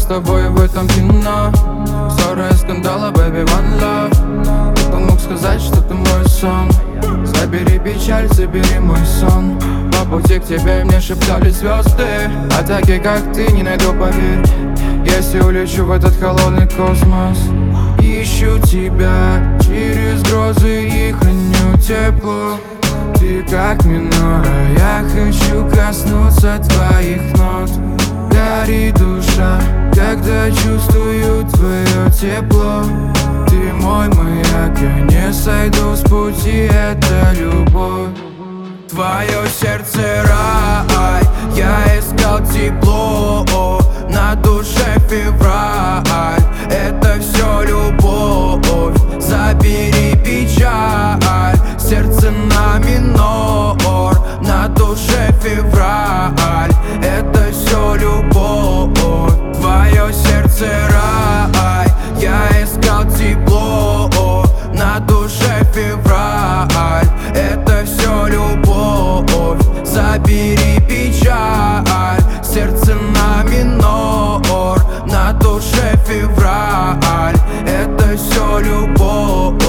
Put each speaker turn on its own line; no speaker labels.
тобой в этом кино. Ссоры и скандалы, baby, one love. Кто мог сказать, что ты мой сон? Забери печаль, забери мой сон. По пути к тебе мне шептали звезды, а такие, как ты, не найду, поверь. Если улечу в этот холодный космос, ищу тебя через грозы и храню тепло. Ты как минора, я хочу коснуться твоих нот. Горит душа, когда чувствую твое тепло. Ты мой маяк, я не сойду с пути, это любовь. Твое сердце рай, я искал тепло, на душе февраль, это все любовь. Забери печаль, сердце на минор, на душе февраль, это все любовь. Твое сердце рай, я искал тепло, на душе февраль, это все любовь. Забери печаль, сердце на минор, на душе февраль, это все любовь.